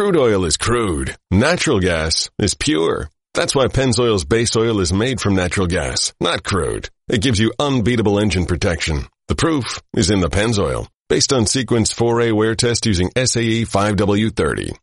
Crude oil is crude. Natural gas is pure. That's why Pennzoil's base oil is made from natural gas, not crude. It gives you unbeatable engine protection. The proof is in the Pennzoil, based on Sequence 4A wear test using SAE 5W30.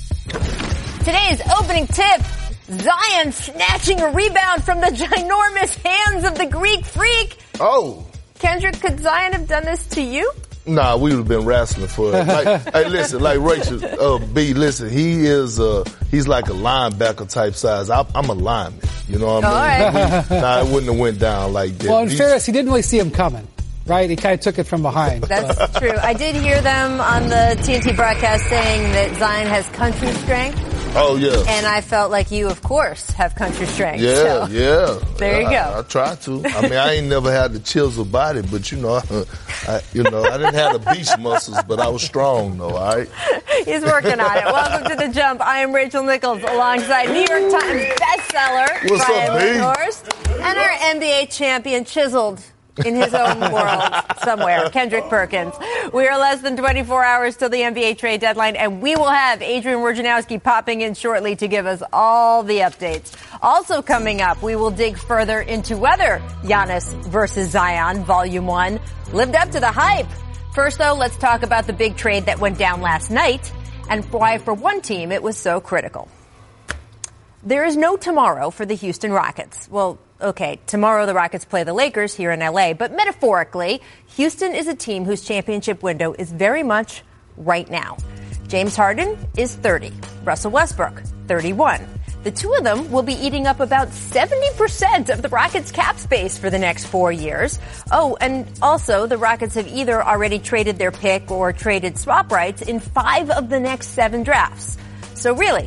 Today's opening tip, Zion snatching a rebound from the ginormous hands of the Greek freak. Oh. Kendrick, could Zion have done this to you? Nah, we would have been wrestling for it. Hey, listen, like Rachel, B, listen, he's like a linebacker type size. I'm a lineman. You know what I mean? All right. Nah, it wouldn't have went down like that. Well, in fairness, he didn't really see him coming, right? He kind of took it from behind. That's true. I did hear them on the TNT broadcast saying that Zion has country strength. Oh, yeah. And I felt like you, of course, have country strength. Yeah, so. yeah. There you go. I try to. I mean, I ain't never had the chisel body, but I didn't have the beast muscles, but I was strong though, all right? He's working on it. Welcome to The Jump. I am Rachel Nichols alongside New York Times bestseller, What's Brian up, B? Windhorst, and our NBA champion chiseled in his own world somewhere, Kendrick Perkins. We are less than 24 hours till the NBA trade deadline, and we will have Adrian Wojnarowski popping in shortly to give us all the updates. Also coming up, we will dig further into whether Giannis versus Zion, Volume 1, lived up to the hype. First, though, let's talk about the big trade that went down last night and why, for one team, it was so critical. There is no tomorrow for the Houston Rockets. Well, okay, tomorrow the Rockets play the Lakers here in L.A., but metaphorically, Houston is a team whose championship window is very much right now. James Harden is 30. Russell Westbrook, 31. The two of them will be eating up about 70% of the Rockets' cap space for the next 4 years. Oh, and also the Rockets have either already traded their pick or traded swap rights in 5 of the next 7 drafts. So really,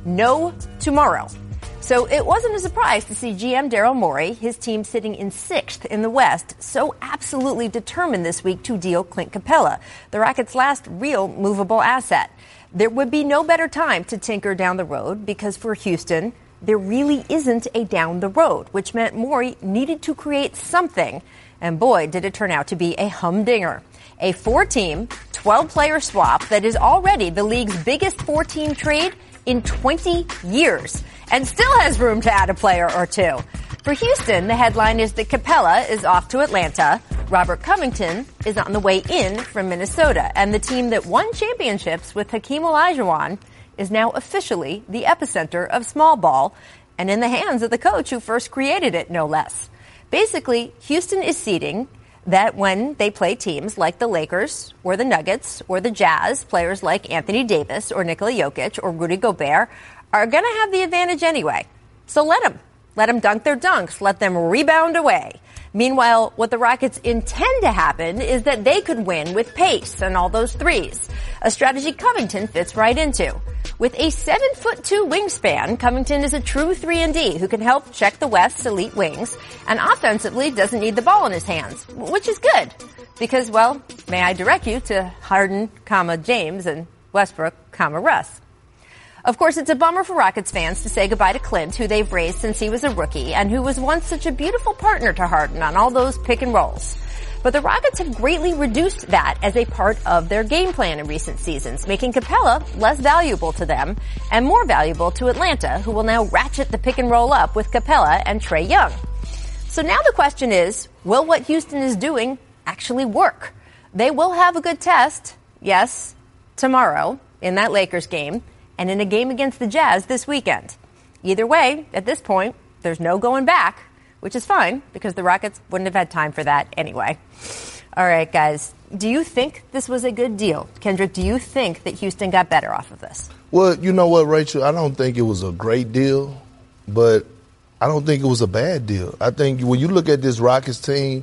no tomorrow. So it wasn't a surprise to see GM Daryl Morey, his team sitting in 6th in the West, so absolutely determined this week to deal Clint Capella, the Rockets' last real movable asset. There would be no better time to tinker down the road because for Houston, there really isn't a down the road, which meant Morey needed to create something. And boy, did it turn out to be a humdinger. A 4-team, 12-player swap that is already the league's biggest 4-team trade in 20 years and still has room to add a player or two. For Houston, the headline is that Capella is off to Atlanta, Robert Covington is on the way in from Minnesota, and the team that won championships with Hakeem Olajuwon is now officially the epicenter of small ball and in the hands of the coach who first created it, no less. Basically, Houston is seeding that when they play teams like the Lakers or the Nuggets or the Jazz, players like Anthony Davis or Nikola Jokic or Rudy Gobert are going to have the advantage anyway. So let them dunk their dunks. Let them rebound away. Meanwhile, what the Rockets intend to happen is that they could win with pace and all those threes, a strategy Covington fits right into. With a 7'2" wingspan, Covington is a true 3-and-D who can help check the West's elite wings and offensively doesn't need the ball in his hands, which is good because, well, may I direct you to Harden, James and Westbrook, Russ. Of course, it's a bummer for Rockets fans to say goodbye to Clint, who they've raised since he was a rookie and who was once such a beautiful partner to Harden on all those pick and rolls. But the Rockets have greatly reduced that as a part of their game plan in recent seasons, making Capella less valuable to them and more valuable to Atlanta, who will now ratchet the pick and roll up with Capella and Trae Young. So now the question is, will what Houston is doing actually work? They will have a good test, yes, tomorrow in that Lakers game, and in a game against the Jazz this weekend. Either way, at this point, there's no going back, which is fine because the Rockets wouldn't have had time for that anyway. All right, guys, do you think this was a good deal? Kendrick, do you think that Houston got better off of this? Well, you know what, Rachel? I don't think it was a great deal, but I don't think it was a bad deal. I think when you look at this Rockets team,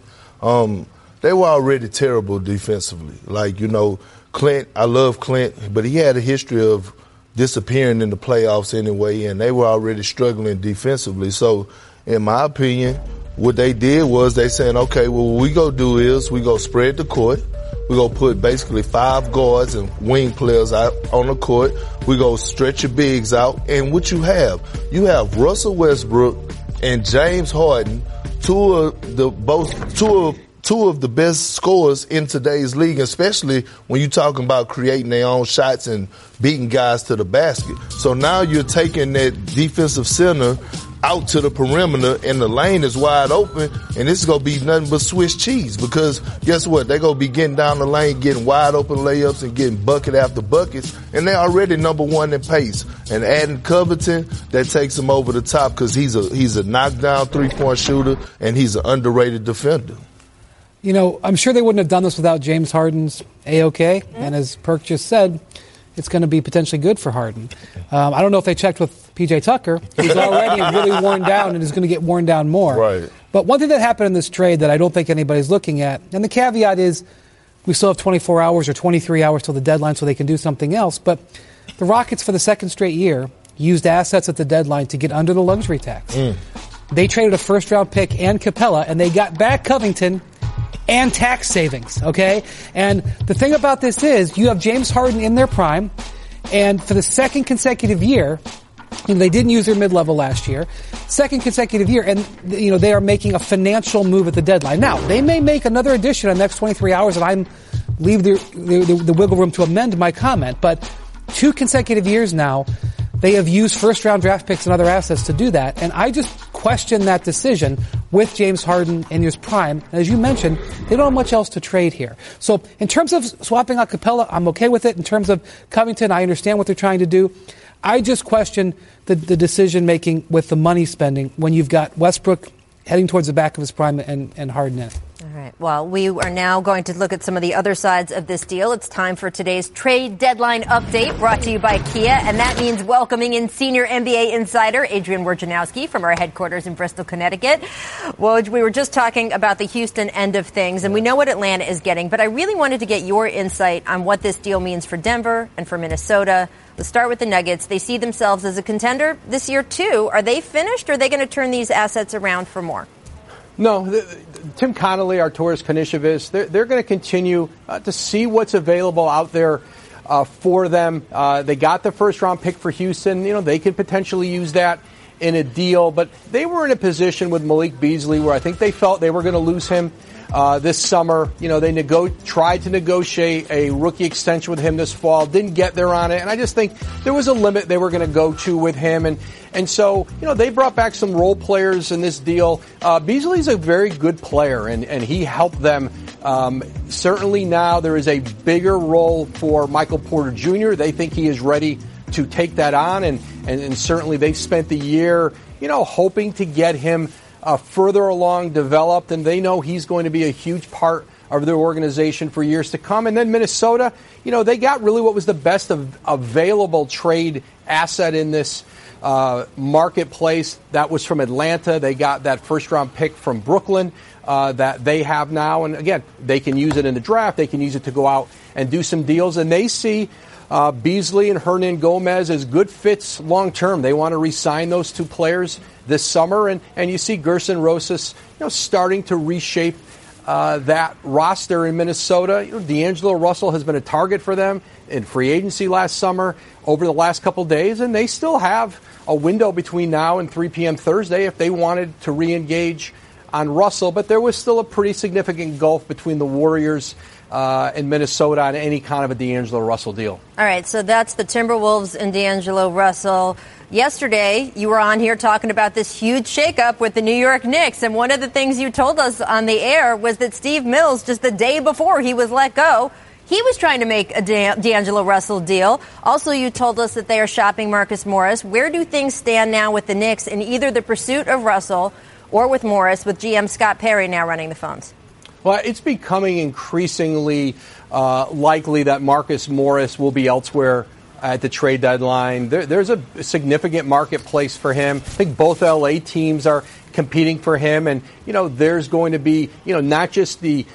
they were already terrible defensively. Like, Clint, I love Clint, but he had a history of disappearing in the playoffs anyway, and they were already struggling defensively. So, in my opinion, what they did was they said, okay, well, what we go do is we go spread the court. We go put basically 5 guards and wing players out on the court. We go stretch your bigs out. And what you have Russell Westbrook and James Harden, two of two of the best scorers in today's league, especially when you're talking about creating their own shots and beating guys to the basket. So now you're taking that defensive center out to the perimeter and the lane is wide open, and this is going to be nothing but Swiss cheese because guess what? They're going to be getting down the lane, getting wide open layups and getting bucket after buckets, and they're already number one in pace. And adding Covington, that takes him over the top because he's a knockdown three-point shooter and he's an underrated defender. You know, I'm sure they wouldn't have done this without James Harden's A-OK, and as Perk just said, it's going to be potentially good for Harden. I don't know if they checked with P.J. Tucker. He's already really worn down and is going to get worn down more. Right. But one thing that happened in this trade that I don't think anybody's looking at, and the caveat is we still have 24 hours or 23 hours till the deadline so they can do something else, but the Rockets for the second straight year used assets at the deadline to get under the luxury tax. They traded a first-round pick and Capella, and they got back Covington and tax savings, okay? And the thing about this is you have James Harden in their prime, and for the second consecutive year, they didn't use their mid-level last year, second consecutive year, and they are making a financial move at the deadline. Now, they may make another addition in the next 23 hours, and I leave the wiggle room to amend my comment, but 2 consecutive years now, they have used first-round draft picks and other assets to do that, and I just question that decision with James Harden in his prime. And as you mentioned, they don't have much else to trade here. So in terms of swapping out Capella, I'm okay with it. In terms of Covington, I understand what they're trying to do. I just question the decision-making with the money spending when you've got Westbrook heading towards the back of his prime and Harden in it. All right. Well, we are now going to look at some of the other sides of this deal. It's time for today's trade deadline update brought to you by Kia, and that means welcoming in senior NBA insider Adrian Wojnarowski from our headquarters in Bristol, Connecticut. Woj, we were just talking about the Houston end of things, and we know what Atlanta is getting, but I really wanted to get your insight on what this deal means for Denver and for Minnesota. Let's start with the Nuggets. They see themselves as a contender this year, too. Are they finished, or are they going to turn these assets around for more? No, Tim Connolly, Arturas Karnisovas, they're going to continue to see what's available out there for them. They got the first-round pick for Houston. They could potentially use that in a deal. But they were in a position with Malik Beasley where I think they felt they were going to lose him this summer. They tried to negotiate a rookie extension with him this fall, didn't get there on it. And I just think there was a limit they were going to go to with him. And so, they brought back some role players in this deal. Beasley's a very good player, and he helped them. Certainly now there is a bigger role for Michael Porter Jr. They think he is ready to take that on, and certainly they spent the year, hoping to get him further along developed, and they know he's going to be a huge part of their organization for years to come. And then Minnesota, they got really what was the best of available trade asset in this marketplace. That was from Atlanta. They got that first-round pick from Brooklyn that they have now. And, again, they can use it in the draft. They can use it to go out and do some deals. And they see Beasley and Hernan Gomez as good fits long-term. They want to re-sign those two players this summer. And you see Gerson Rosas starting to reshape that roster in Minnesota. D'Angelo Russell has been a target for them in free agency last summer over the last couple of days, and they still have a window between now and 3 p.m. Thursday if they wanted to re-engage on Russell. But there was still a pretty significant gulf between the Warriors and Minnesota on any kind of a D'Angelo Russell deal. All right, so that's the Timberwolves and D'Angelo Russell. Yesterday, you were on here talking about this huge shakeup with the New York Knicks, and one of the things you told us on the air was that Steve Mills, just the day before he was let go, he was trying to make a D'Angelo Russell deal. Also, you told us that they are shopping Marcus Morris. Where do things stand now with the Knicks in either the pursuit of Russell or with Morris, with GM Scott Perry now running the phones? Well, it's becoming increasingly likely that Marcus Morris will be elsewhere at the trade deadline. There's a significant marketplace for him. I think both LA teams are competing for him, and there's going to be not just the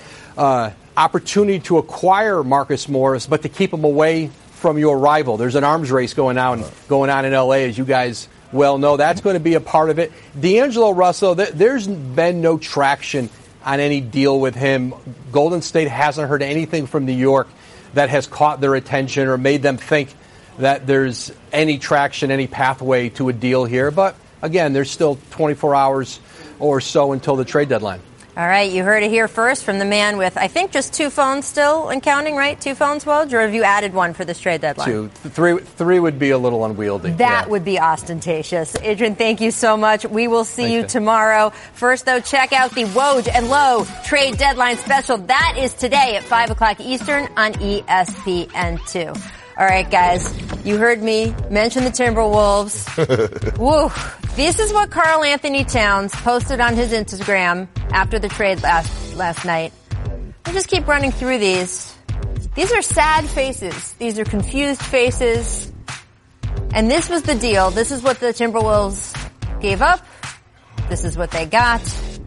opportunity to acquire Marcus Morris, but to keep him away from your rival. There's an arms race going on in LA, as you guys well know. That's going to be a part of it. D'Angelo Russell, there's been no traction on any deal with him. Golden State hasn't heard anything from New York that has caught their attention or made them think that there's any traction, any pathway to a deal here. But, again, there's still 24 hours or so until the trade deadline. All All right, you heard it here first from the man with, I think, just 2 phones still and counting, right? 2 phones, Woj, or have you added one for this trade deadline? 2. 3 would be a little unwieldy. That would be ostentatious. Adrian, thank you so much. We will see you tomorrow. First, though, check out the Woj and Lowe trade deadline special. That is today at 5 o'clock Eastern on ESPN2. All right, guys, you heard me mention the Timberwolves. Woo. This is what Karl Anthony Towns posted on his Instagram after the trade last night. I'll just keep running through these. These are sad faces. These are confused faces. And this was the deal. This is what the Timberwolves gave up. This is what they got.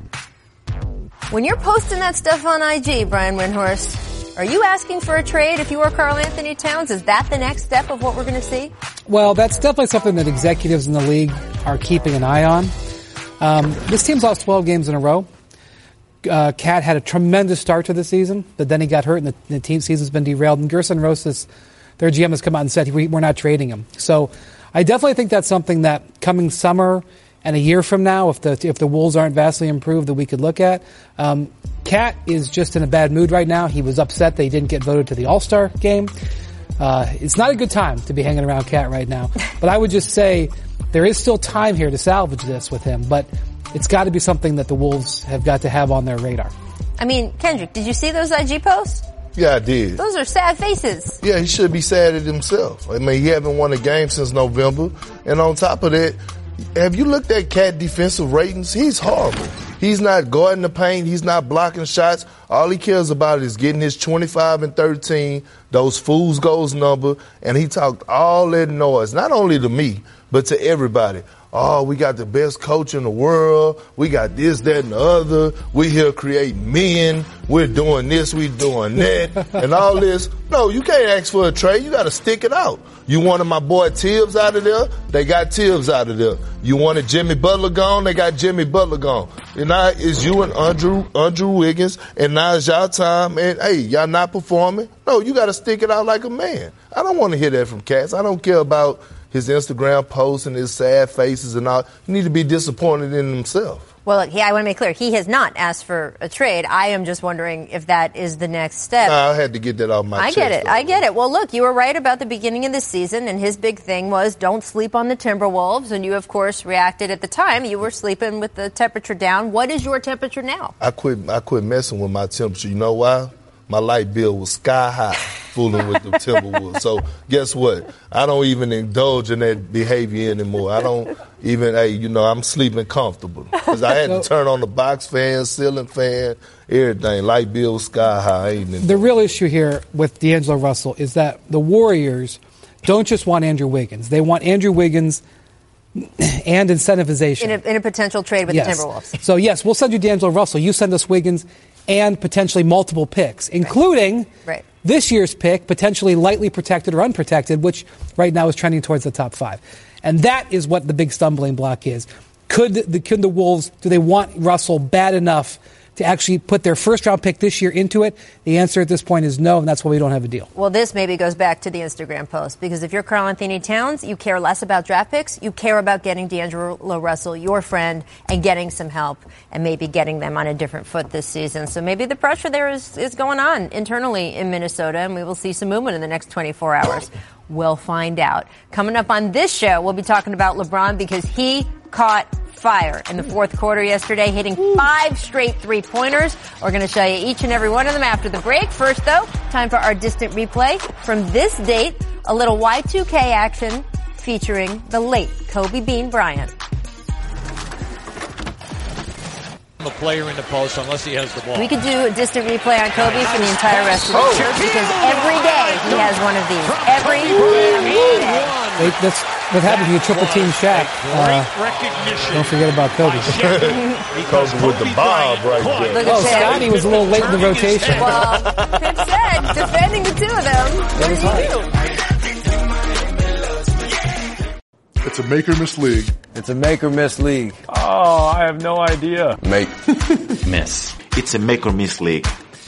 When you're posting that stuff on IG, Brian Windhorst, are you asking for a trade if you are Karl Anthony Towns? Is that the next step of what we're going to see? Well, that's definitely something that executives in the league are keeping an eye on. This team's lost 12 games in a row. Cat had a tremendous start to the season, but then he got hurt and the team season's been derailed. And Gerson Rosas, their GM, has come out and said we're not trading him. So I definitely think that's something that coming summer and a year from now, if the Wolves aren't vastly improved, that we could look at. Cat is just in a bad mood right now. He was upset that he didn't get voted to the All-Star game. It's not a good time to be hanging around Cat right now. But I would just say there is still time here to salvage this with him. But it's got to be something that the Wolves have got to have on their radar. I mean, Kendrick, did you see those IG posts? Yeah, I did. Those are sad faces. Yeah, he should be sad at himself. I mean, he haven't won a game since November. And on top of that, have you looked at Cat defensive ratings? He's horrible. He's not guarding the paint. He's not blocking shots. All he cares about is getting his 25 and 13, those fool's goals number. And he talked all that noise, not only to me, but to everybody. Oh, we got the best coach in the world. We got this, that, and the other. We here creating men. We're doing this, we're doing that, and all this. No, you can't ask for a trade. You got to stick it out. You wanted my boy Tibbs out of there? They got Tibbs out of there. You wanted Jimmy Butler gone? They got Jimmy Butler gone. And now it's you and Andrew Wiggins, and now it's y'all time, and hey, y'all not performing? No, you got to stick it out like a man. I don't want to hear that from Cats. I don't care about his Instagram posts and his sad faces and all. He need to be disappointed in himself. Well, look, I want to make clear, he has not asked for a trade. I am just wondering if that is the next step. I had to get that off my chest. I get it. Well, look, you were right about the beginning of the season, and his big thing was don't sleep on the Timberwolves, and you, of course, reacted at the time. You were sleeping with the temperature down. What is your temperature now? I quit messing with my temperature. You know why? My light bill was sky high fooling with the Timberwolves. So guess what? I don't even indulge in that behavior anymore. I don't even, I'm sleeping comfortable. Because I had to turn on the box fan, ceiling fan, everything. Light bill was sky high. The real issue here with D'Angelo Russell is that the Warriors don't just want Andrew Wiggins. They want Andrew Wiggins and incentivization. In a potential trade with the Timberwolves. So, yes, we'll send you D'Angelo Russell. You send us Wiggins and potentially multiple picks, including this year's pick, potentially lightly protected or unprotected, which right now is trending towards the top 5. And that is what the big stumbling block is. Could the Wolves, do they want Russell bad enough to actually put their first-round pick this year into it? The answer at this point is no, and that's why we don't have a deal. Well, this maybe goes back to the Instagram post, because if you're Karl Anthony Towns, you care less about draft picks. You care about getting D'Angelo Russell, your friend, and getting some help, and maybe getting them on a different foot this season. So maybe the pressure there is going on internally in Minnesota, and we will see some movement in the next 24 hours. We'll find out. Coming up on this show, we'll be talking about LeBron because he caught fire in the fourth quarter yesterday, hitting 5 straight three-pointers. We're going to show you each and every one of them after the break. First, though, time for our distant replay. From this date, a little Y2K action featuring the late Kobe Bean Bryant. The player in the post unless he has the ball. We could do a distant replay on Kobe for the entire rest of the year because every day he has one of these. Every day. That's what happened to you, triple team Shaq. Don't forget about Kobe. Kobe with the bob right there. Scotty was a little late in the rotation. Well, Pip said, defending the two of them, what did you do? It's a make or miss league. It's a make or miss league. Oh, I have no idea. Make. Miss. It's a make or miss league.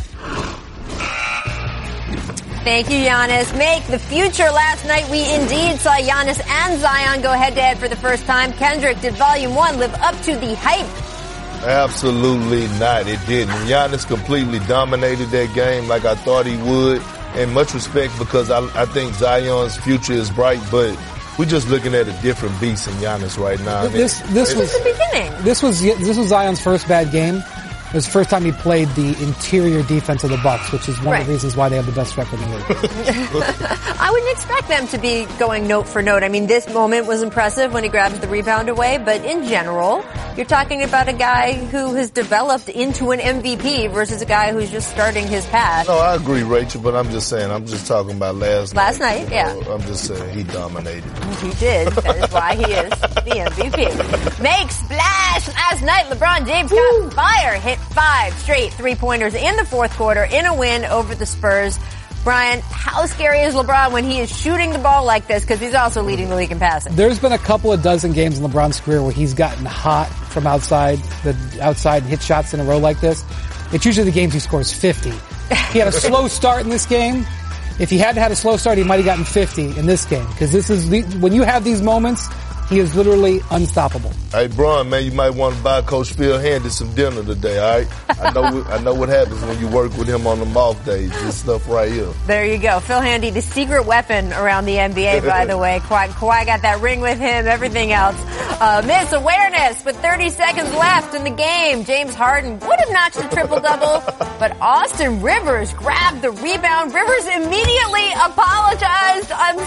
Thank you, Giannis. Make the future. Last night we indeed saw Giannis and Zion go head-to-head for the first time. Kendrick, did Volume 1 live up to the hype? Absolutely not. It didn't. Giannis completely dominated that game like I thought he would. And much respect because I think Zion's future is bright, but we're just looking at a different beast in Giannis right now. This was the beginning. This was Zion's first bad game. It was the first time he played the interior defense of the Bucks, which is one of the reasons why they have the best record in the league. I wouldn't expect them to be going note for note. I mean, this moment was impressive when he grabs the rebound away, but in general, you're talking about a guy who has developed into an MVP versus a guy who's just starting his path. No, I agree, Rachel, but I'm just saying, I'm just talking about last night. Yeah. I'm just saying he dominated. He did. That is why he is the MVP. Make splash! Last night, LeBron James got fire. Hit 5 straight three-pointers in the fourth quarter in a win over the Spurs. Brian, how scary is LeBron when he is shooting the ball like this? Because he's also leading the league in passing. There's been a couple of dozen games in LeBron's career where he's gotten hot from outside hit shots in a row like this. It's usually the games he scores 50. He had a slow start in this game. If he hadn't had a slow start, he might have gotten 50 in this game. Because when you have these moments, he is literally unstoppable. Hey, Bron, man, you might want to buy Coach Phil Handy some dinner today, all right? I know what happens when you work with him on the off days. This stuff right here. There you go. Phil Handy, the secret weapon around the NBA, by the way. Kawhi got that ring with him, everything else. Miss awareness with 30 seconds left in the game. James Harden would have notched a triple-double, but Austin Rivers grabbed the rebound. Rivers immediately apologized. I'm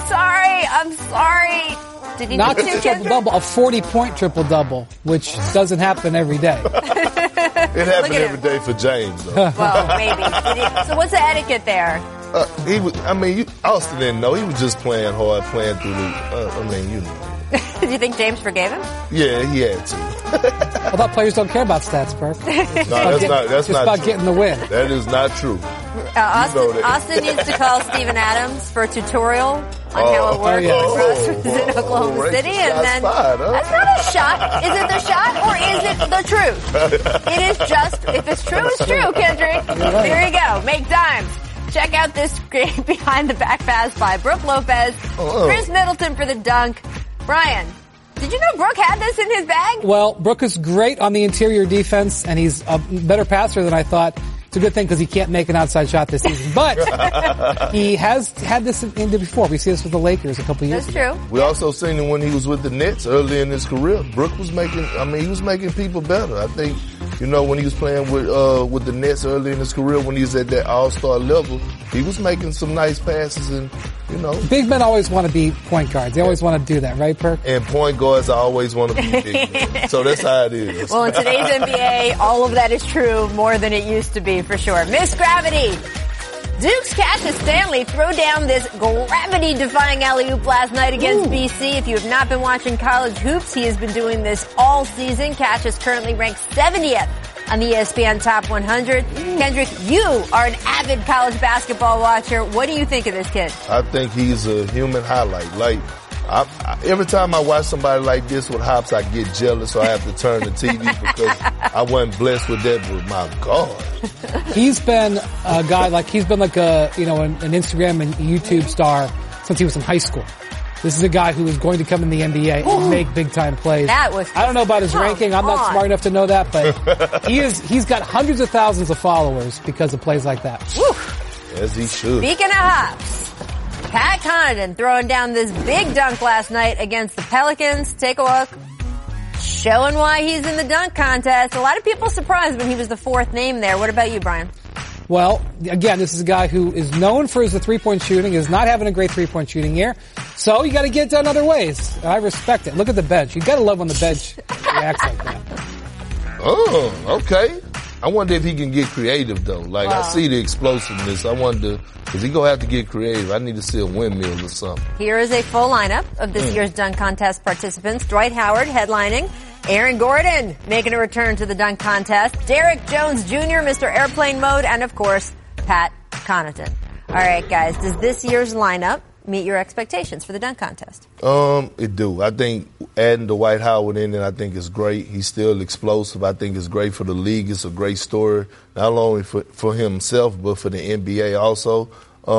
sorry. Did he not just a triple-double, a 40-point triple-double, which doesn't happen every day. It happened every day for James, though. Well, maybe. So what's the etiquette there? Austin didn't know. He was just playing hard, playing through the, Do you think James forgave him? Yeah, he had to. I thought players don't care about stats, Perk. That's not about true. Getting the win. That is not true. Austin needs to call Steven Adams for a tutorial on how it works when Russ was in Oklahoma City. And then that's not a shot. Is it the shot or is it the truth? It is just, if it's true, it's true, Kendrick. There you go. Make dimes. Check out this great behind the back pass by Brooke Lopez. Chris Middleton for the dunk. Brian, did you know Brooke had this in his bag? Well, Brooke is great on the interior defense, and he's a better passer than I thought. It's a good thing because he can't make an outside shot this season. But he has had this in before. We see this with the Lakers a couple of years ago. That's true. We also seen him when he was with the Nets early in his career. Brooke was making people better. I think, when he was playing with the Nets early in his career, when he was at that all-star level, he was making some nice passes and, Big men always want to be point guards. They always want to do that, right, Perk? And point guards always want to be big men. So that's how it is. Well, in today's NBA, all of that is true more than it used to be, for sure. Miss Gravity. Duke's Cassius Stanley threw down this gravity-defying alley-oop last night against BC. If you have not been watching college hoops, he has been doing this all season. Cassius currently ranks 70th on the ESPN Top 100. Kendrick, you are an avid college basketball watcher. What do you think of this kid? I think he's a human highlight. Like, every time I watch somebody like this with hops, I get jealous, so I have to turn the TV because I wasn't blessed with that, but my God. He's been a guy, he's been like an Instagram and YouTube star since he was in high school. This is a guy who is going to come in the NBA and make big-time plays. That was I don't know about his ranking. I'm not smart enough to know that, but he's got hundreds of thousands of followers because of plays like that. Woo. As he should. Speaking of hops, Pat Connaughton throwing down this big dunk last night against the Pelicans. Take a look. Showing why he's in the dunk contest. A lot of people surprised when he was the fourth name there. What about you, Brian? Well, again, this is a guy who is known for his three-point shooting, is not having a great three-point shooting year. So you got to get it done other ways. I respect it. Look at the bench. You got to love when the bench reacts like that. Oh, okay. I wonder if he can get creative though. I see the explosiveness. I wonder, is he gonna have to get creative? I need to see a windmill or something. Here is a full lineup of this year's dunk contest participants. Dwight Howard headlining. Aaron Gordon making a return to the dunk contest. Derek Jones Jr., Mr. Airplane Mode, and of course, Pat Connaughton. All right, guys, does this year's lineup meet your expectations for the dunk contest? It do. I think adding Dwight Howard in it, I think is great. He's still explosive. I think it's great for the league. It's a great story, not only for himself, but for the NBA also.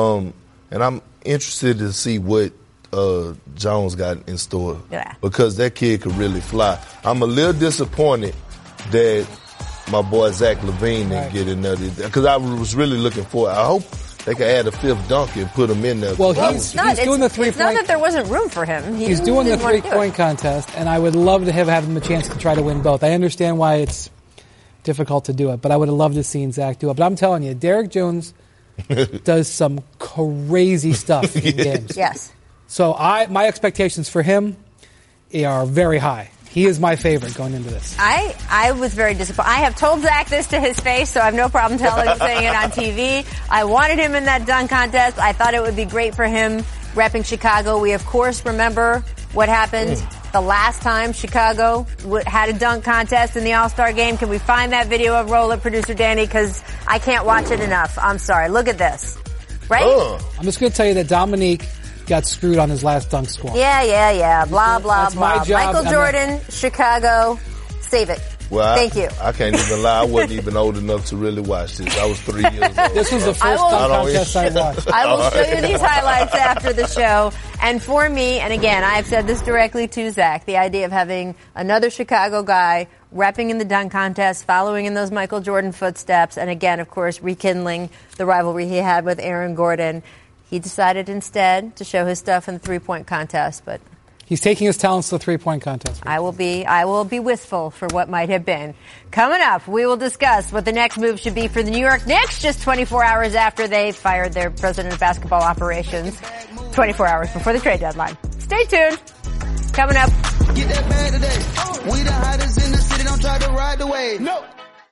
And I'm interested to see what Jones got in store. Yeah. Because that kid could really fly. I'm a little disappointed that my boy Zach LaVine didn't get in there. Because I was really looking for it. I hope they could add a fifth dunk and put him in there. Well, he's doing the three-point. It's not that there wasn't room for him. He's doing the three-point contest, and I would love to have him a chance to try to win both. I understand why it's difficult to do it, but I would have loved to see Zach do it. But I'm telling you, Derek Jones does some crazy stuff in games. Yes. So my expectations for him are very high. He is my favorite going into this. I was very disappointed. I have told Zach this to his face, so I have no problem saying it on TV. I wanted him in that dunk contest. I thought it would be great for him repping Chicago. We, of course, remember what happened the last time Chicago had a dunk contest in the All-Star game. Can we find that video of Roll It, producer Danny? Because I can't watch it enough. I'm sorry. Look at this. Right? I'm just going to tell you that Dominique got screwed on his last dunk score. Yeah. Blah, blah, That's blah. my job. Michael Jordan, Chicago, save it. Well, thank you. I can't even lie. I wasn't even old enough to really watch this. I was 3 years old. This was the first dunk contest I watched. I will show you these highlights after the show. And for me, and again, I've said this directly to Zach, the idea of having another Chicago guy repping in the dunk contest, following in those Michael Jordan footsteps, and again, of course, rekindling the rivalry he had with Aaron Gordon. He decided instead to show his stuff in the three-point contest, but he's taking his talents to the three-point contest. I will be wistful for what might have been. Coming up, we will discuss what the next move should be for the New York Knicks just 24 hours after they fired their president of basketball operations, 24 hours before the trade deadline. Stay tuned. Coming up. Get that bag today. We the hottest in the city, don't try to ride the wave. No.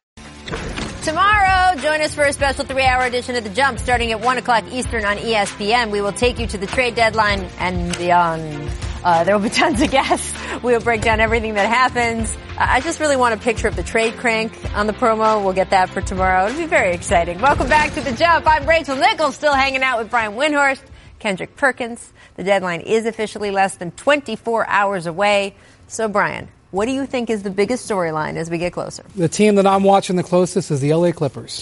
Tomorrow, join us for a special 3-hour edition of The Jump starting at 1 o'clock Eastern on ESPN. We will take you to the trade deadline and beyond. There will be tons of guests. We will break down everything that happens. I just really want a picture of the trade crank on the promo. We'll get that for tomorrow. It'll be very exciting. Welcome back to The Jump. I'm Rachel Nichols, still hanging out with Brian Windhorst, Kendrick Perkins. The deadline is officially less than 24 hours away. So, Brian, what do you think is the biggest storyline as we get closer? The team that I'm watching the closest is the LA Clippers,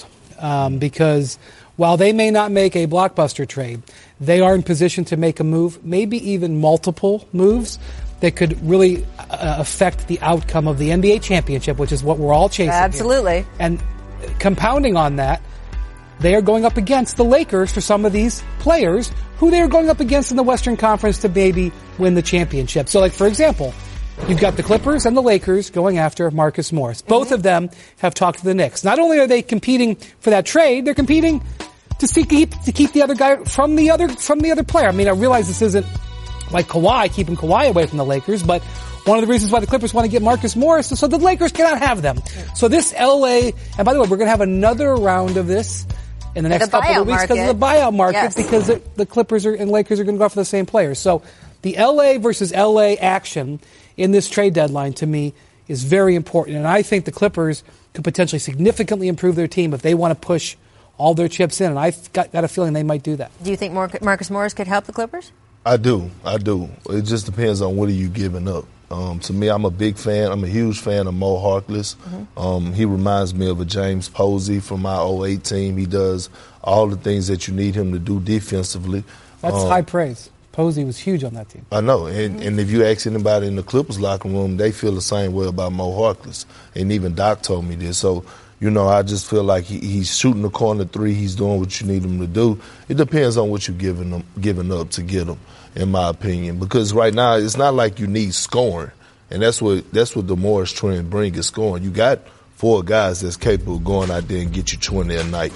because while they may not make a blockbuster trade, they are in position to make a move, maybe even multiple moves that could really affect the outcome of the NBA championship, which is what we're all chasing. Absolutely. Here. And compounding on that, they are going up against the Lakers for some of these players who they are going up against in the Western Conference to maybe win the championship. So, like, for example, you've got the Clippers and the Lakers going after Marcus Morris. Both of them have talked to the Knicks. Not only are they competing for that trade, they're competing to keep the other guy from the other player. I mean, I realize this isn't like Kawhi, keeping Kawhi away from the Lakers, but one of the reasons why the Clippers want to get Marcus Morris is so the Lakers cannot have them. So this LA, and by the way, we're going to have another round of this in the next couple of weeks because of the buyout market, because the Clippers and Lakers are going to go after the same players. So the LA versus LA action in this trade deadline, to me, is very important. And I think the Clippers could potentially significantly improve their team if they want to push all their chips in. And I've got a feeling they might do that. Do you think Marcus Morris could help the Clippers? I do. It just depends on what are you giving up. To me, I'm a big fan. I'm a huge fan of Mo Harkless. Mm-hmm. He reminds me of a James Posey from my 08 team. He does all the things that you need him to do defensively. That's high praise. Posey was huge on that team. I know. And if you ask anybody in the Clippers locker room, they feel the same way about Mo Harkless. And even Doc told me this. So, I just feel like he's shooting the corner three. He's doing what you need him to do. It depends on what you're giving up to get him, in my opinion. Because right now, it's not like you need scoring. And that's what the Morris trend brings is scoring. You got 4 guys that's capable of going out there and get you 20 a night.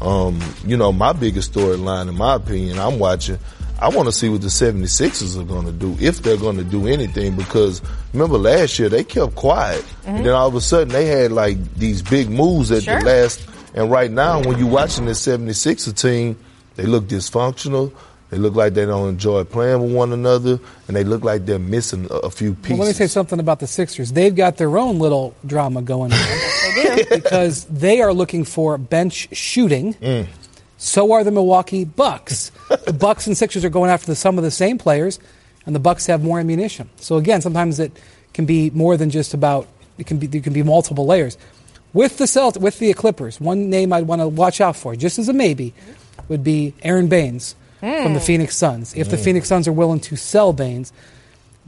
My biggest storyline, in my opinion, I'm watching, I want to see what the 76ers are going to do, if they're going to do anything, because remember last year they kept quiet. Mm-hmm. And then all of a sudden they had like these big moves at the last. And right now when you're watching this 76er team, they look dysfunctional. They look like they don't enjoy playing with one another, and they look like they're missing a few pieces. Well, let me say something about the Sixers. They've got their own little drama going on. They do. Because they are looking for bench shooting. So are the Milwaukee Bucks. The Bucks and Sixers are going after some of the same players, and the Bucks have more ammunition. So again, sometimes it can be more than just about. There can be multiple layers. With the Clippers, one name I'd want to watch out for, just as a maybe, would be Aaron Baines from the Phoenix Suns. If the Phoenix Suns are willing to sell Baines,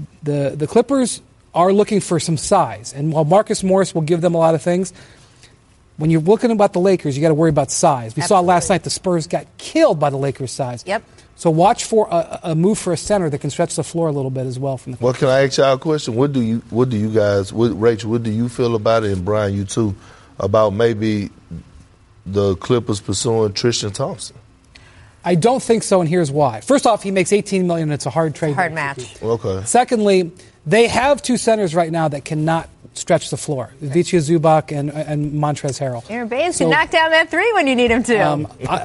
the Clippers are looking for some size, and while Marcus Morris will give them a lot of things, when you're looking about the Lakers, you got to worry about size. We saw last night the Spurs got killed by the Lakers' size. Yep. So watch for a move for a center that can stretch the floor a little bit as well. From the Well, can I ask y'all a question? What do you guys, Rachel, what do you feel about it, and Brian, you too, about maybe the Clippers pursuing Tristan Thompson? I don't think so, and here's why. First off, he makes $18 million, and it's a hard trade. Hard match. Okay. Secondly, they have two centers right now that cannot stretch the floor. Vicia Zubac and Montrezl Harrell. Aaron Baines can knock down that three when you need him to.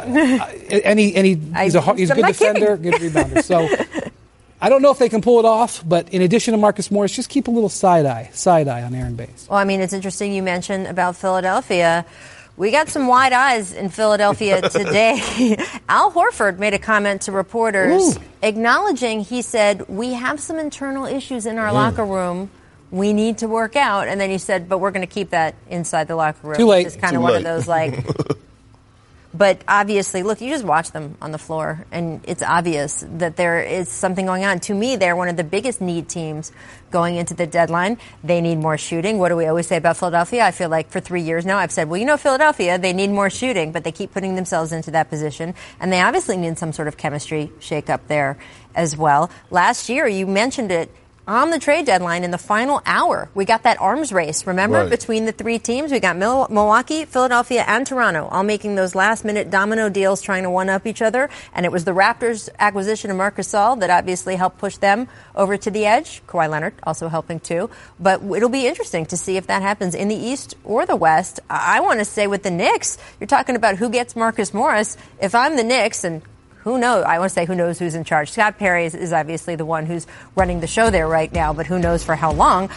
He's a good defender, good rebounder. So I don't know if they can pull it off, but in addition to Marcus Morris, just keep a little side eye on Aaron Baines. Well, I mean, it's interesting you mentioned about Philadelphia. We got some wide eyes in Philadelphia today. Al Horford made a comment to reporters acknowledging, he said, we have some internal issues in our locker room we need to work out. And then he said, but we're going to keep that inside the locker room. Too late. It's kind of one of those like... But obviously, look, you just watch them on the floor, and it's obvious that there is something going on. To me, they're one of the biggest need teams going into the deadline. They need more shooting. What do we always say about Philadelphia? I feel like for 3 years now I've said, well, you know, Philadelphia, they need more shooting, but they keep putting themselves into that position. And they obviously need some sort of chemistry shake-up there as well. Last year, you mentioned it, on the trade deadline in the final hour, we got that arms race, remember, between the three teams. We got Milwaukee, Philadelphia, and Toronto all making those last-minute domino deals trying to one-up each other. And it was the Raptors' acquisition of Marc Gasol that obviously helped push them over to the edge. Kawhi Leonard also helping, too. But it'll be interesting to see if that happens in the East or the West. I want to say with the Knicks, you're talking about who gets Marcus Morris. If I'm the Knicks, and who knows? I want to say who knows who's in charge. Scott Perry is obviously the one who's running the show there right now, but who knows for how long.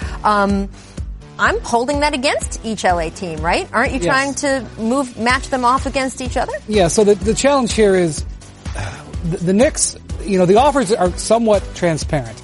I'm holding that against each LA team, right? Aren't you trying to match them off against each other? Yeah, so the challenge here is the Knicks, you know, the offers are somewhat transparent.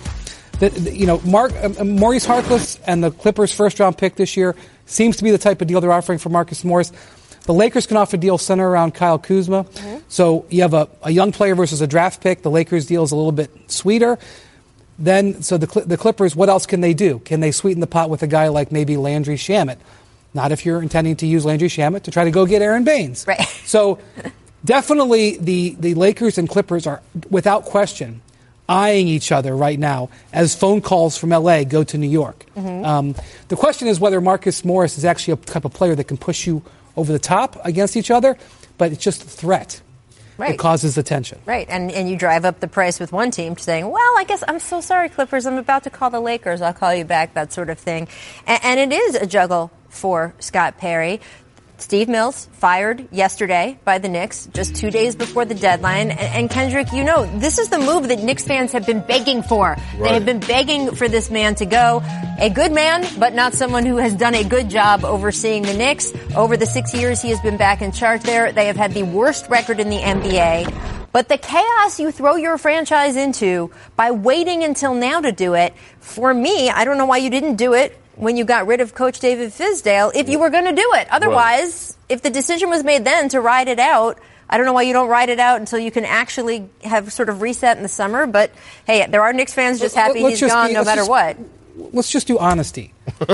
Maurice Harkless and the Clippers' first-round pick this year seems to be the type of deal they're offering for Marcus Morris. The Lakers can offer deals center around Kyle Kuzma. So you have a young player versus a draft pick. The Lakers deal is a little bit sweeter. Then, so the Clippers, what else can they do? Can they sweeten the pot with a guy like maybe Landry Shamet? Not if you're intending to use Landry Shamet to try to go get Aaron Baines. Right. So definitely the Lakers and Clippers are, without question, eyeing each other right now as phone calls from L.A. go to New York. The question is whether Marcus Morris is actually a type of player that can push you over the top against each other, but it's just a threat. Right. It causes the tension. Right, and you drive up the price with one team saying, well, I guess I'm so sorry, Clippers, I'm about to call the Lakers, I'll call you back, that sort of thing. And it is a juggle for Scott Perry. Steve Mills fired yesterday by the Knicks, just 2 days before the deadline. And Kendrick, you know, this is the move that Knicks fans have been begging for. Right. They have been begging for this man to go. A good man, but not someone who has done a good job overseeing the Knicks. Over the 6 years he has been back in charge there, they have had the worst record in the NBA. But the chaos you throw your franchise into by waiting until now to do it, for me, I don't know why you didn't do it when you got rid of Coach David Fizdale, if you were going to do it. Otherwise, if the decision was made then to ride it out, I don't know why you don't ride it out until you can actually have sort of reset in the summer. But, hey, there are Knicks fans just happy he's gone no matter what. Let's just do honesty.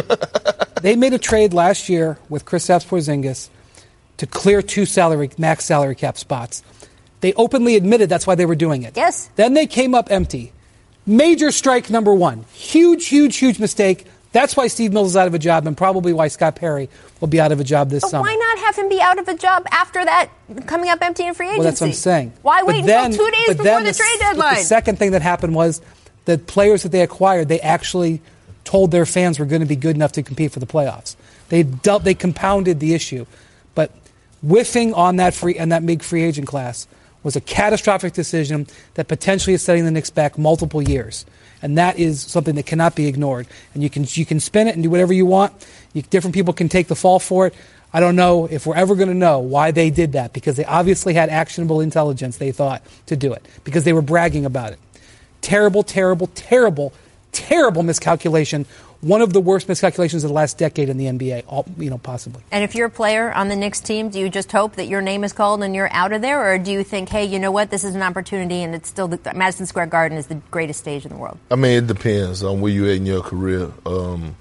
They made a trade last year with Kristaps Porzingis to clear two max salary cap spots. They openly admitted that's why they were doing it. Yes. Then they came up empty. Major strike number one. Huge, huge, huge mistake. That's why Steve Mills is out of a job and probably why Scott Perry will be out of a job this summer. Why not have him be out of a job after that, coming up empty in free agency? Well, that's what I'm saying. Why wait until 2 days before the trade deadline? The second thing that happened was the players that they acquired, they actually told their fans were going to be good enough to compete for the playoffs. They compounded the issue. But whiffing on that big free agent class was a catastrophic decision that potentially is setting the Knicks back multiple years. And that is something that cannot be ignored. And you can spin it and do whatever you want. Different people can take the fall for it. I don't know if we're ever going to know why they did that, because they obviously had actionable intelligence, they thought, to do it, because they were bragging about it. Terrible, terrible, terrible, terrible miscalculation. One of the worst miscalculations of the last decade in the NBA, possibly. And if you're a player on the Knicks team, do you just hope that your name is called and you're out of there? Or do you think, hey, you know what, this is an opportunity and it's still Madison Square Garden is the greatest stage in the world? I mean, it depends on where you're at in your career.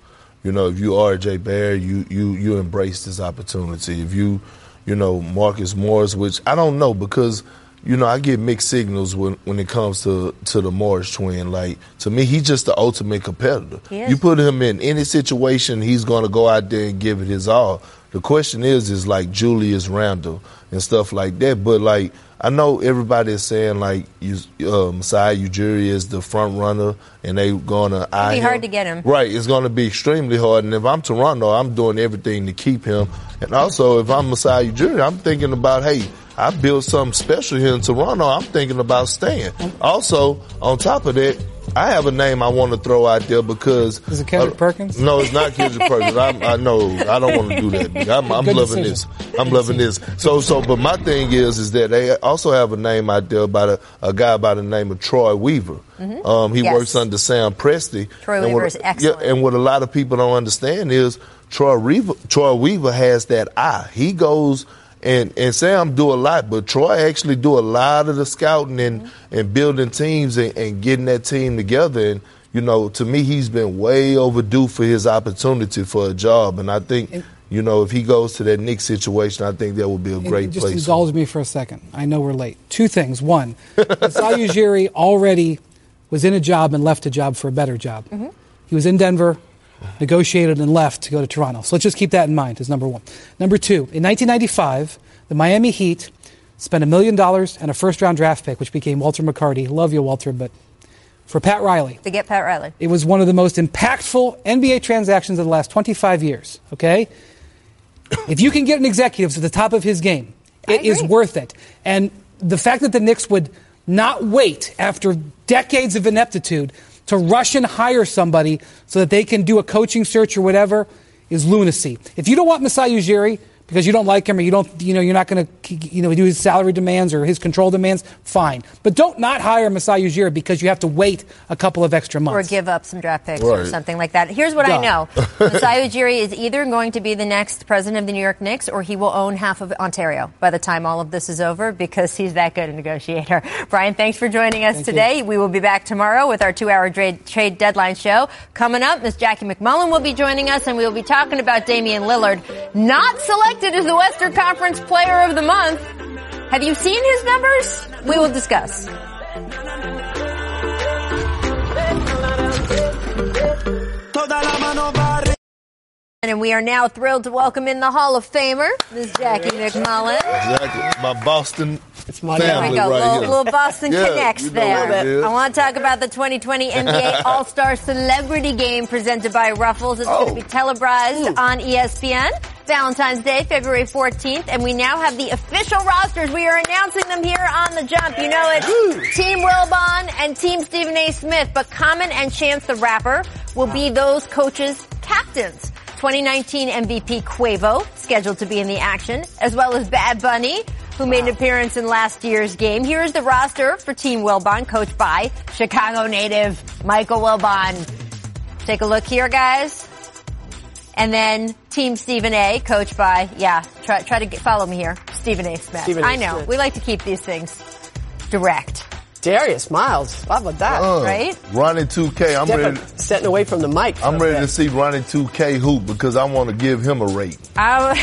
if you R.J. Barrett, you embrace this opportunity. If you Marcus Morris, which I don't know because, I get mixed signals when it comes to the Morris twin. Like, to me, he's just the ultimate competitor. You put him in any situation, he's going to go out there and give it his all. The question is like Julius Randle and stuff like that. But, like, I know everybody is saying, like, Masai Ujiri is the front runner and they're going to eye him. It'll be hard to get him. Right. It's going to be extremely hard. And if I'm Toronto, I'm doing everything to keep him. And also, if I'm Masai Ujiri, I'm thinking about, hey, I built something special here in Toronto. I'm thinking about staying. Also, on top of that, I have a name I want to throw out there because... Is it Kendrick Perkins? No, it's not Kendrick Perkins. I know. I don't want to do that. I'm loving this. I'm loving this. But my thing is that they also have a name out there about a guy by the name of Troy Weaver. Mm-hmm. He works under Sam Presti. Troy Weaver is excellent. Yeah, and what a lot of people don't understand is Troy Weaver has that eye. He goes... And Sam do a lot, but Troy actually do a lot of the scouting and building teams and getting that team together. And, to me, he's been way overdue for his opportunity for a job. And I think, if he goes to that Knicks situation, I think that would be a great place. Just indulge me for a second. I know we're late. Two things. One, Masai Ujiri already was in a job and left a job for a better job. Mm-hmm. He was in Denver, negotiated and left to go to Toronto. So let's just keep that in mind as number one. Number two, in 1995, the Miami Heat spent $1 million and a first-round draft pick, which became Walter McCarty. Love you, Walter, but for Pat Riley. To get Pat Riley. It was one of the most impactful NBA transactions of the last 25 years, okay? If you can get an executive to the top of his game, it is worth it. And the fact that the Knicks would not wait after decades of ineptitude to rush and hire somebody so that they can do a coaching search or whatever is lunacy. If you don't want Masai Ujiri because you don't like him or you're not going to do his salary demands or his control demands, fine. But don't not hire Masai Ujiri because you have to wait a couple of extra months. Or give up some draft picks or something like that. Here's what I know. Masai Ujiri is either going to be the next president of the New York Knicks or he will own half of Ontario by the time all of this is over because he's that good a negotiator. Brian, thanks for joining us today. We will be back tomorrow with our 2-hour trade deadline show. Coming up, Miss Jackie McMullen will be joining us and we will be talking about Damian Lillard, not selected as the Western Conference Player of the Month. Have you seen his numbers? We will discuss. And we are now thrilled to welcome in the Hall of Famer, Ms. Jackie McMullen. Exactly. My Boston family there we go. right here. Little Boston connects there. I want to talk about the 2020 NBA All-Star Celebrity Game presented by Ruffles. It's going to be televised on ESPN. Valentine's Day, February 14th, and we now have the official rosters. We are announcing them here on The Jump. You know it's Team Wilbon and Team Stephen A. Smith, but Common and Chance the Rapper will be those coaches' captains. 2019 MVP Quavo, scheduled to be in the action, as well as Bad Bunny, who made an appearance in last year's game. Here's the roster for Team Wilbon, coached by Chicago native Michael Wilbon. Take a look here, guys. And then Team Stephen A, coached by, try to follow me here, Stephen A. Smith. I know, we like to keep these things direct. Darius Miles, how about that? Right? Ronnie 2K, I'm ready. Setting away from the mic. I'm ready to see Ronnie 2K hoop because I want to give him a rate. He's up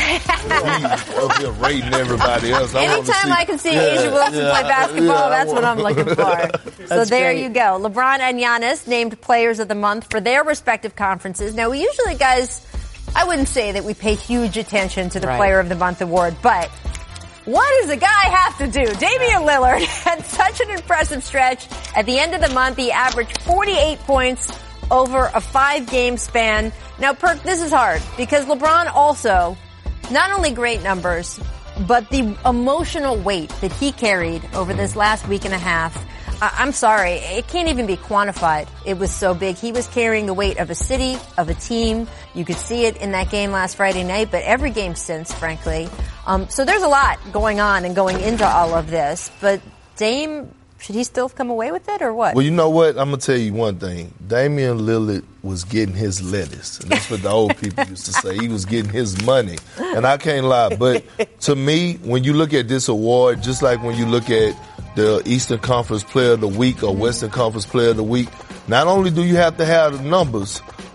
here rating everybody else. Anytime I can see Asia Wilson play basketball, that's what I'm looking for. So there you go. LeBron and Giannis named Players of the Month for their respective conferences. Now, we usually, guys, I wouldn't say that we pay huge attention to the Player of the Month award, but what does a guy have to do? Damian Lillard had such an impressive stretch. At the end of the month, he averaged 48 points over a 5-game span. Now, Perk, this is hard because LeBron also, not only great numbers, but the emotional weight that he carried over this last week and a half. I'm sorry, it can't even be quantified. It was so big. He was carrying the weight of a city, of a team. You could see it in that game last Friday night, but every game since, frankly. So there's a lot going on and going into all of this. But Dame, should he still come away with it or what? Well, you know what? I'm going to tell you one thing. Damian Lillard was getting his lettuce. And that's what the old people used to say. He was getting his money. And I can't lie. But to me, when you look at this award, just like when you look at the Eastern Conference Player of the Week or Western Conference Player of the Week, not only do you have to have the numbers,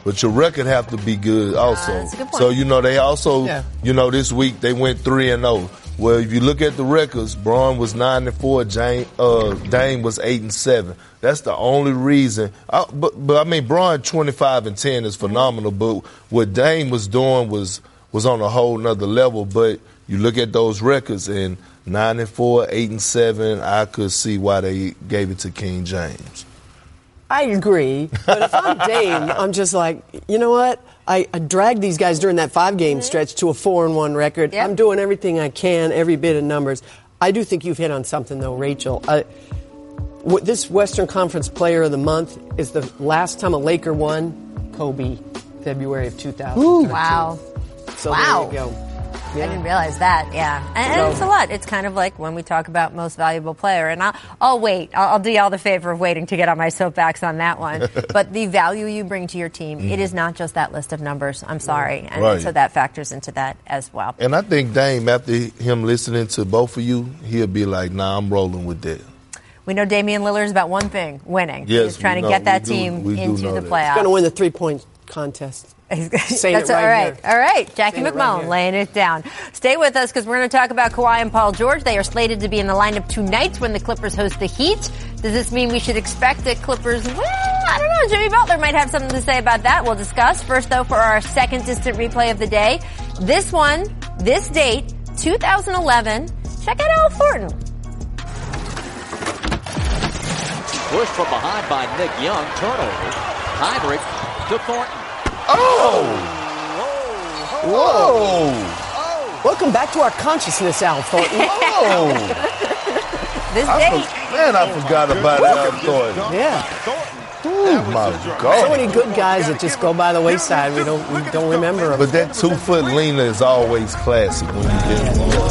but your record have to be good also. That's a good point. So, they also, this week they went 3-0. Well, if you look at the records, Braun was 9-4, Dame was 8-7. That's the only reason. But I mean, Braun 25-10 is phenomenal. But what Dame was doing was on a whole nother level. But you look at those records, and 9-4, 8-7, I could see why they gave it to King James. I agree, but if I'm Dame, I'm just like, you know what? I dragged these guys during that 5-game stretch to a 4-1 record. Yep. I'm doing everything I can, every bit of numbers. I do think you've hit on something, though, Rachel. This Western Conference Player of the Month is the last time a Laker won, Kobe, February of 2013. Ooh, wow. So wow. there you go. I didn't realize that, yeah. And it's a lot. It's kind of like when we talk about most valuable player. And I'll wait. I'll do y'all the favor of waiting to get on my soapbox on that one. But the value you bring to your team, it is not just that list of numbers. I'm sorry. And so that factors into that as well. And I think Dame, after him listening to both of you, he'll be like, nah, I'm rolling with that. We know Damian Lillard is about one thing, winning. Yes, He's trying to get that team into the playoffs. He's going to win the 3-point contest. That's it right all right. here. All right. Jackie Saying it McMullen right laying it down. Stay with us because we're going to talk about Kawhi and Paul George. They are slated to be in the lineup tonight when the Clippers host the Heat. Does this mean we should expect the Clippers? Well, I don't know. Jimmy Butler might have something to say about that. We'll discuss. First, though, for our second distant replay of the day. This date, 2011. Check out Al Thornton. Pushed from behind by Nick Young. Turnover. Heinrich to Thornton. Oh! Whoa! Welcome back to our consciousness, Al Thornton. Oh! I forgot about Al Thornton. Yeah. Oh, my God. So many good guys that just go by the wayside. We don't remember them. But that 2-foot Lena is always classic when you get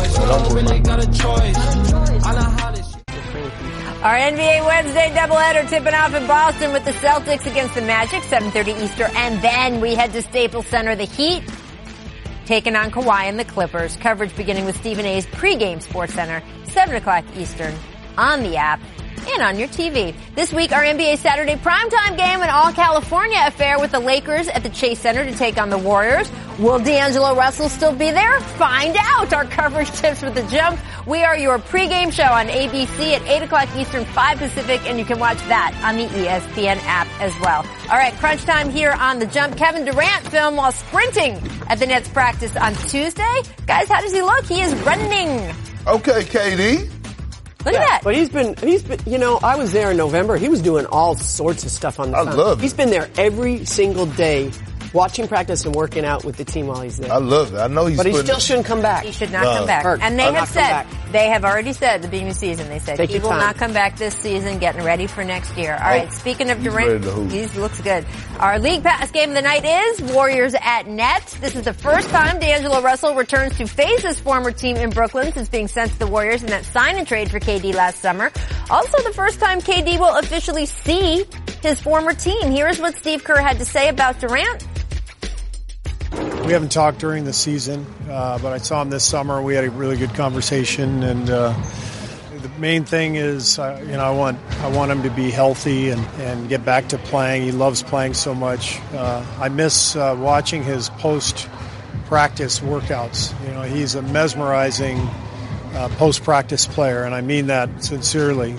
Our NBA Wednesday doubleheader tipping off in Boston with the Celtics against the Magic, 7:30 Eastern. And then we head to Staples Center, the Heat, taking on Kawhi and the Clippers. Coverage beginning with Stephen A's pregame Sports Center, 7 o'clock Eastern, on the app and on your TV. This week, our NBA Saturday primetime game, an all-California affair with the Lakers at the Chase Center to take on the Warriors. Will D'Angelo Russell still be there? Find out. Our coverage tips with the Jump. We are your pregame show on ABC at 8 o'clock Eastern, 5 Pacific, and you can watch that on the ESPN app as well. All right, crunch time here on the Jump. Kevin Durant filmed while sprinting at the Nets practice on Tuesday. Guys, how does he look? He is running. Okay, KD. Look at that. But he's been, I was there in November. He was doing all sorts of stuff on the phone. I love it. He's been there every single day, watching practice and working out with the team while he's there. I love it. I know he's. But he still shouldn't come back. He should not come back. And they have already said at the beginning of the season, they said he will not come back this season, getting ready for next year. All right, speaking of Durant, he looks good. Our League Pass game of the night is Warriors at Nets. This is the first time D'Angelo Russell returns to face his former team in Brooklyn since being sent to the Warriors in that sign and trade for KD last summer. Also the first time KD will officially see his former team. Here's what Steve Kerr had to say about Durant. We haven't talked during the season, but I saw him this summer. We had a really good conversation, and the main thing is, I want him to be healthy and get back to playing. He loves playing so much. I miss watching his post-practice workouts. He's a mesmerizing post-practice player, and I mean that sincerely.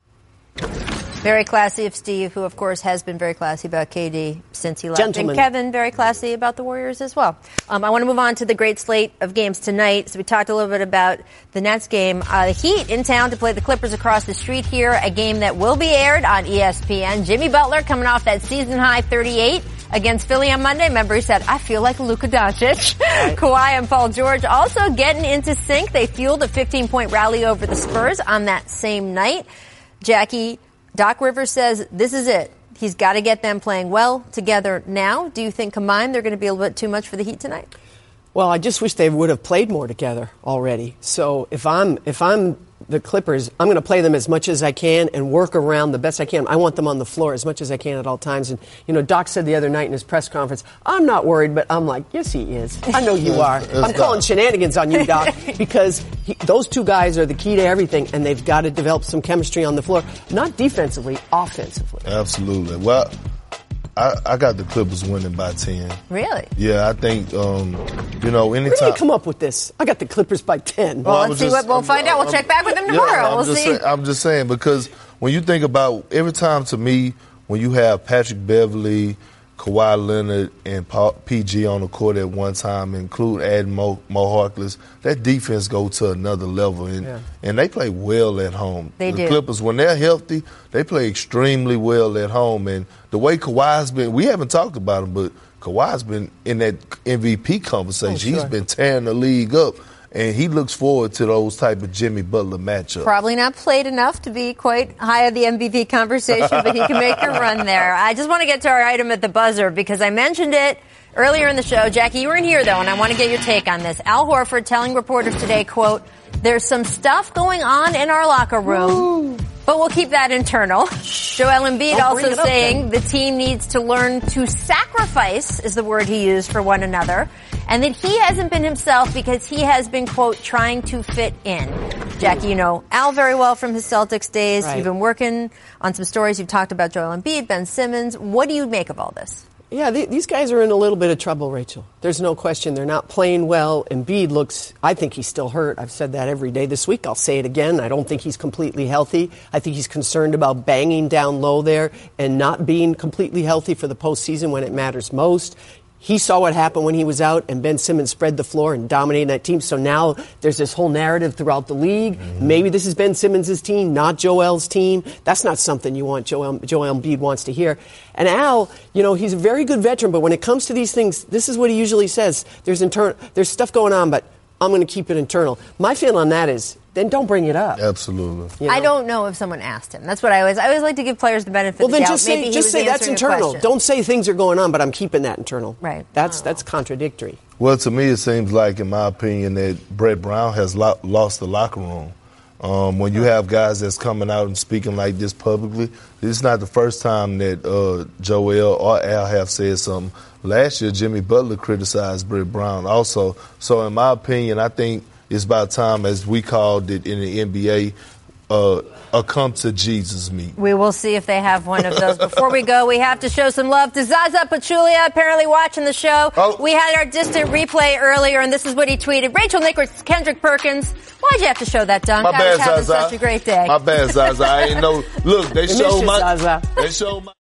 Very classy of Steve, who, of course, has been very classy about KD since he left. Gentleman. And Kevin, very classy about the Warriors as well. I want to move on to the great slate of games tonight. So we talked a little bit about the Nets game. The Heat in town to play the Clippers across the street here, a game that will be aired on ESPN. Jimmy Butler coming off that season-high 38 against Philly on Monday. Remember, he said, I feel like Luka Doncic. Right. Kawhi and Paul George also getting into sync. They fueled a 15-point rally over the Spurs on that same night. Jackie, Doc Rivers says this is it. He's got to get them playing well together now. Do you think combined they're going to be a little bit too much for the Heat tonight? Well, I just wish they would have played more together already. So if I'm the Clippers, I'm going to play them as much as I can and work around the best I can. I want them on the floor as much as I can at all times. And, Doc said the other night in his press conference, I'm not worried, but I'm like, yes, he is. I know you are. I'm calling shenanigans on you, Doc, because those two guys are the key to everything, and they've got to develop some chemistry on the floor, not defensively, offensively. Absolutely. Well, I got the Clippers winning by 10. Really? Yeah, I think, anytime. Where did you come up with this? I got the Clippers by 10. Well, let's see what we'll find out. We'll check back with them tomorrow. We'll see. I'm just saying, because when you think about every time, to me, when you have Patrick Beverly, Kawhi Leonard, and PG on the court at one time, include adding Mo Harkless, that defense go to another level. And they play well at home. The Clippers, when they're healthy, they play extremely well at home. And the way Kawhi's been, we haven't talked about him, but Kawhi's been in that MVP conversation. Oh, sure. He's been tearing the league up. And he looks forward to those type of Jimmy Butler matchups. Probably not played enough to be quite high of the MVP conversation, but he can make a run there. I just want to get to our item at the buzzer because I mentioned it earlier in the show. Jackie, you weren't here, though, and I want to get your take on this. Al Horford telling reporters today, quote, "There's some stuff going on in our locker room, but we'll keep that internal." Joel Embiid also saying the team needs to learn to sacrifice, is the word he used, for one another, and that he hasn't been himself because he has been, quote, trying to fit in. Jackie, you know Al very well from his Celtics days. Right. You've been working on some stories. You've talked about Joel Embiid, Ben Simmons. What do you make of all this? Yeah, these guys are in a little bit of trouble, Rachel. There's no question. They're not playing well. Embiid looks, I think he's still hurt. I've said that every day this week. I'll say it again. I don't think he's completely healthy. I think he's concerned about banging down low there and not being completely healthy for the postseason when it matters most. He saw what happened when he was out, and Ben Simmons spread the floor and dominated that team. So now there's this whole narrative throughout the league. Mm-hmm. Maybe this is Ben Simmons' team, not Joel's team. That's not something you want Joel Embiid wants to hear. And Al, he's a very good veteran, but when it comes to these things, this is what he usually says. There's stuff going on, but I'm going to keep it internal. My feeling on that is, then don't bring it up. Absolutely. I don't know if someone asked him. That's what I always like to give players the benefit of the doubt. Well, then just say that's internal. Don't say things are going on, but I'm keeping that internal. Right. That's contradictory. Well, to me, it seems like, in my opinion, that Brett Brown has lost the locker room. When you have guys that's coming out and speaking like this publicly, this is not the first time that Joel or Al have said something. Last year, Jimmy Butler criticized Brett Brown also. So, in my opinion, I think it's about time, as we called it in the NBA, a come to Jesus meet. We will see if they have one of those. Before we go, we have to show some love to Zaza Pachulia, apparently watching the show. Oh. We had our distant replay earlier, and this is what he tweeted. Rachel Nichols, Kendrick Perkins, why'd you have to show that dunk? My bad, I was having Zaza. such a great day. My bad, Zaza. I didn't know. Look, they showed my.